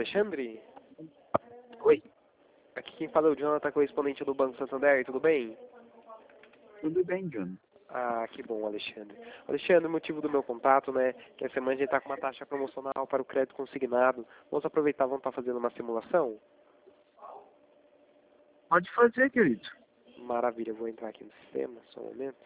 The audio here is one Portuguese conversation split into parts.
Alexandre? Oi, Aqui quem fala é o Jonathan, correspondente do Banco Santander, tudo bem? tudo bem, John? Ah, que bom, Alexandre. Alexandre, o motivo do meu contato, né, que essa semana a gente está com uma taxa promocional para o crédito consignado. Vamos aproveitar, vamos estar fazendo uma simulação? Pode fazer, querido. Maravilha, eu vou entrar aqui no sistema, só um momento.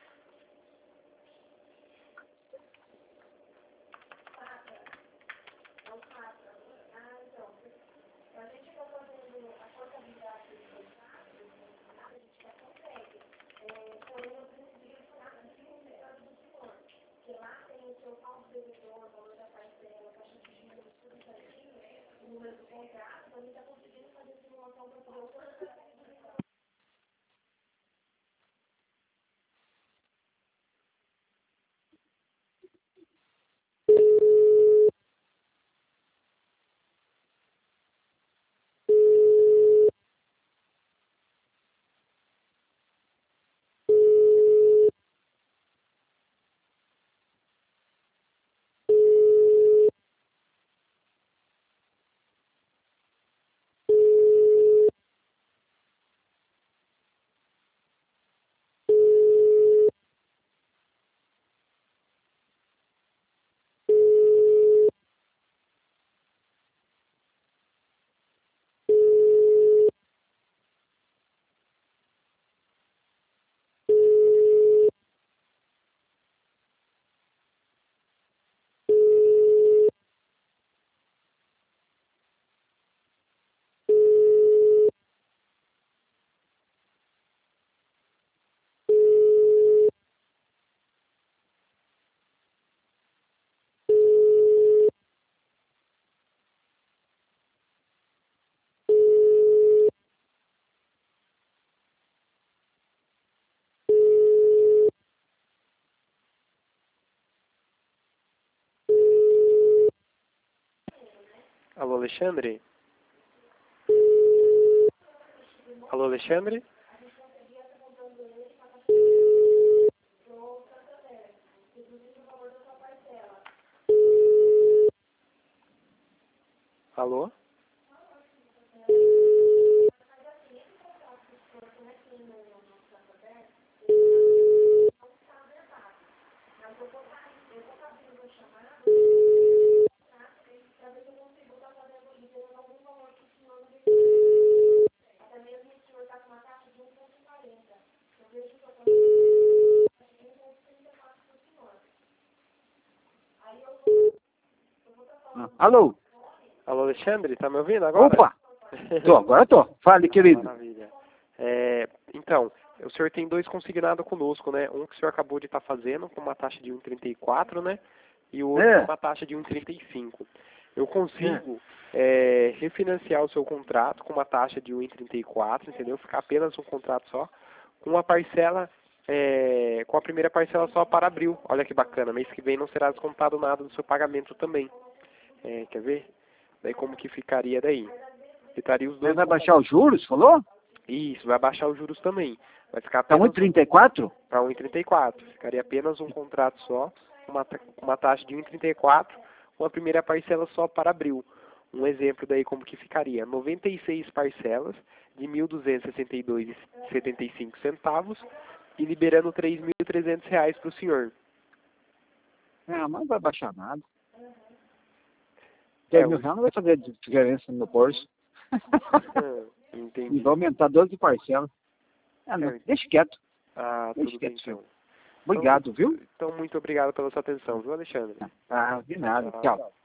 Alô, Alexandre? Alô, Alexandre? Alô? Alô? Alô, Alexandre, tá me ouvindo agora? Opa! Agora tô. Fale, querido. Maravilha. Então, o senhor tem dois consignados conosco, né? Um que o senhor acabou de estar fazendo com uma taxa de 1,34, né? E o outro com uma taxa de 1,35. Eu consigo refinanciar o seu contrato com uma taxa de 1,34, entendeu? Ficar apenas um contrato só, com uma parcela, com a primeira parcela só para abril. Olha que bacana, mês que vem não será descontado nada do seu pagamento também. Quer ver? Daí como que ficaria daí? Ficaria os dois. Vai baixar os juros, falou? Isso, vai baixar os juros também. Vai ficar Tá apenas 1,34? para 1,34. Ficaria apenas um contrato só, uma taxa de 1,34, uma primeira parcela só para abril. Um exemplo daí como que ficaria: 96 parcelas de R$ 1.262,75 e liberando R$ 3.300 para o senhor. Mas não vai baixar nada. R$10.000 não vai fazer diferença no meu bolso. Entendi. E vai aumentar 12 parcelas. Não, deixa quieto. Tudo bem então. Obrigado, viu? Então, muito obrigado pela sua atenção, viu, Alexandre? De nada. Tchau.